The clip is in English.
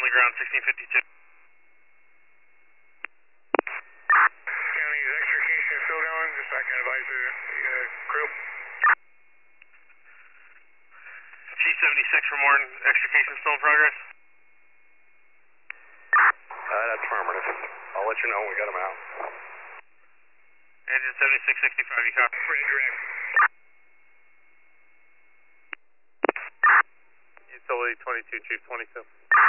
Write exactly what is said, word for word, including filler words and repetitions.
currently ground sixteen fifty-two. County's extrication is still going, just so I can advise the uh, crew. G seventy-six for Morton, extrication still in progress? Uh, that's affirmative. I'll let you know when we got them out. Engine seventy-six sixty-five, you copy? Red direct. Utility twenty-two, Chief twenty-two.